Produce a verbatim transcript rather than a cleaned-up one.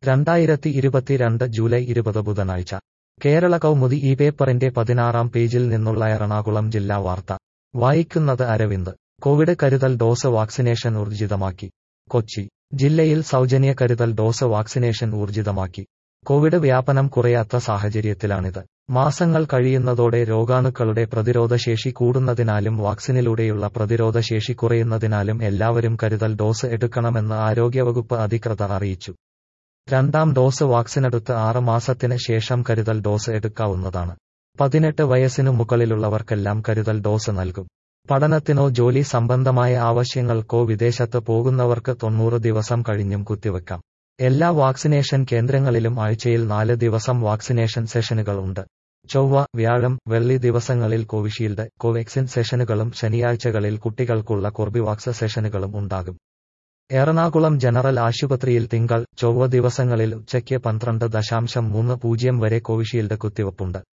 രണ്ടായിരത്തി ഇരുപത്തിരണ്ട് ജൂലൈ ഇരുപത് ബുധനാഴ്ച കേരള കൗമുദി ഈ പേപ്പറിന്റെ പതിനാറാം പേജിൽ നിന്നുള്ള എറണാകുളം ജില്ലാ വാർത്ത വായിക്കുന്നത് അരവിന്ദ്. കോവിഡ് കരുതൽ ഡോസ് വാക്സിനേഷൻ ഊർജിതമാക്കി. കൊച്ചി ജില്ലയിൽ സൗജന്യ കരുതൽ ഡോസ് വാക്സിനേഷൻ ഊർജിതമാക്കി. കോവിഡ് വ്യാപനം കുറയാത്ത സാഹചര്യത്തിലാണിത്. മാസങ്ങൾ കഴിയുന്നതോടെ രോഗാണുക്കളുടെ പ്രതിരോധശേഷി കൂടുന്നതിനാലും വാക്സിനിലൂടെയുള്ള പ്രതിരോധശേഷി കുറയുന്നതിനാലും എല്ലാവരും കരുതൽ ഡോസ് എടുക്കണമെന്ന് ആരോഗ്യവകുപ്പ് അധികൃതർ അറിയിച്ചു. രണ്ടാം ഡോസ് വാക്സിനെടുത്ത് ആറ് മാസത്തിന് ശേഷം കരുതൽ ഡോസ് എടുക്കാവുന്നതാണ്. പതിനെട്ട് വയസ്സിനു മുകളിലുള്ളവർക്കെല്ലാം കരുതൽ ഡോസ് നൽകും. പഠനത്തിനോ ജോലി സംബന്ധമായ ആവശ്യങ്ങൾക്കോ വിദേശത്ത് പോകുന്നവർക്ക് തൊണ്ണൂറ് ദിവസം കഴിഞ്ഞും കുത്തിവെക്കാം. എല്ലാ വാക്സിനേഷൻ കേന്ദ്രങ്ങളിലും ആഴ്ചയിൽ നാല് ദിവസം വാക്സിനേഷൻ സെഷനുകൾ ഉണ്ട്. ചൊവ്വ, വ്യാഴം, വെള്ളി ദിവസങ്ങളിൽ കോവിഷീൽഡ്, കോവാക്സിൻ സെഷനുകളും ശനിയാഴ്ചകളിൽ കുട്ടികൾക്കുള്ള കോർബിവാക്സ് സെഷനുകളും ഉണ്ടാകും. എറണാകുളം ജനറൽ ആശുപത്രിയിൽ തിങ്കൾ, ചൊവ്വ ദിവസങ്ങളിൽ ഉച്ചയ്ക്ക് പന്ത്രണ്ട് ദശാംശം മൂന്ന് പൂജ്യം വരെ കോവിഷീൽഡ് കുത്തിവെപ്പുണ്ട്.